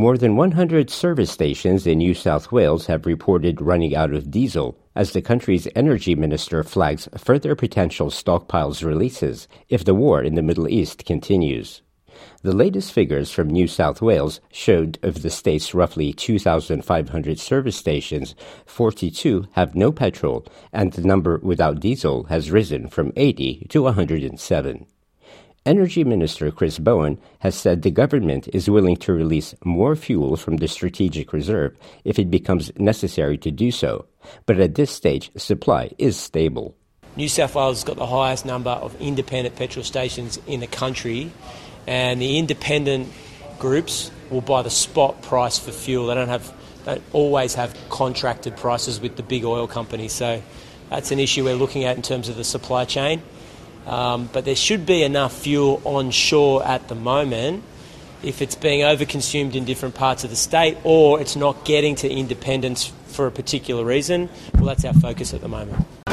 More than 100 service stations in New South Wales have reported running out of diesel as the country's energy minister flags further potential stockpiles releases if the war in the Middle East continues. The latest figures from New South Wales showed of the state's roughly 2,500 service stations, 42 have no petrol, and the number without diesel has risen from 80 to 107. Energy Minister Chris Bowen has said the government is willing to release more fuel from the strategic reserve if it becomes necessary to do so, but at this stage, supply is stable. New South Wales has got the highest number of independent petrol stations in the country, and the independent groups will buy the spot price for fuel. They don't always have contracted prices with the big oil companies, so that's an issue we're looking at in terms of the supply chain. But there should be enough fuel on shore at the moment. If it's being overconsumed in different parts of the state or it's not getting to independents for a particular reason, well, that's our focus at the moment.